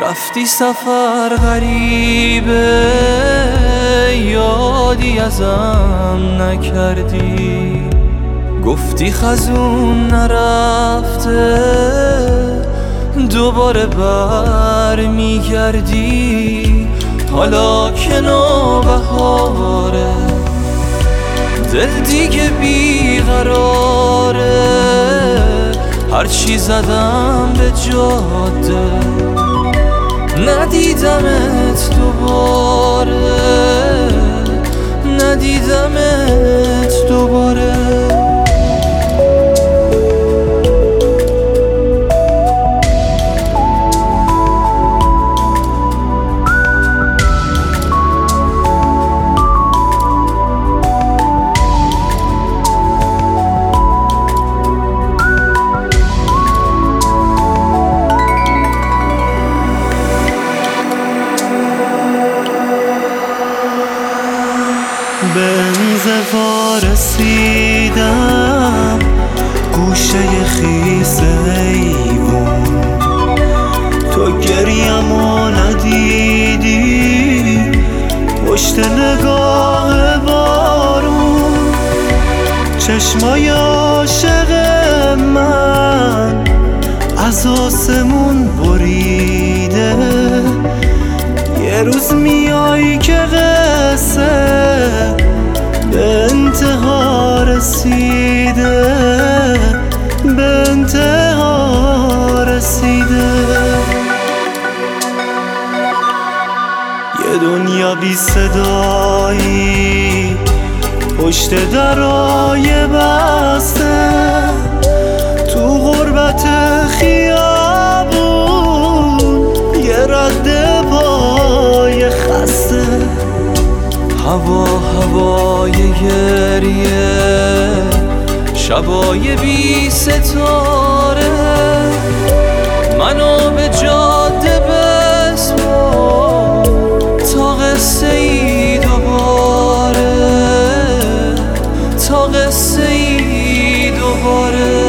رفتی سفر غریبه، یادی ازم نکردی. گفتی خزون نرفته، دوباره بر میگردی. حالا که نوبهاره، دل دیگه بیقراره. هرچی زدم به جاده، ندیدمت دوباره، ندیدمت دوباره. به انزوا رسیدم، گوشه خیس ایوون. تو گریه‌مو ندیدی پشت نگاه بارون. چشمای عاشق من از آسمون بریده. یه روز میای که قصه به انتها رسیده، به انتها رسیده. یه دنیا بی صدایی پشت درای بسته، تو غربت خیابون یه رد پای خسته. هوای گریه، شبای بی ستاره. منو به جاده بسپار تا قصه ای دوباره، تا قصه ای دوباره.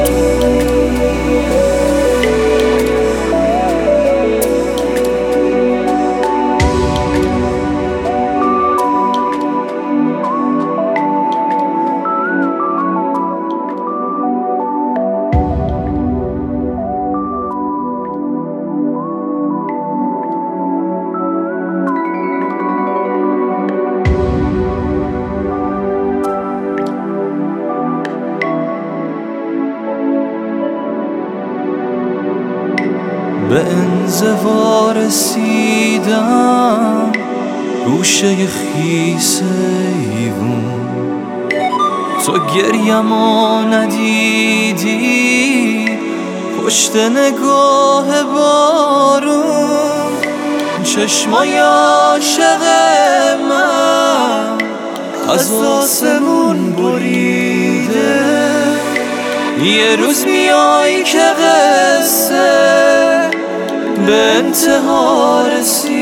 به انزوا رسیدم، گوشه خیس ایوون. تو گریه‌مو ندیدی پشت نگاه بارون. چشمای عاشق من از آسمون بریده. یه روز میای که قصه به انتها رسید.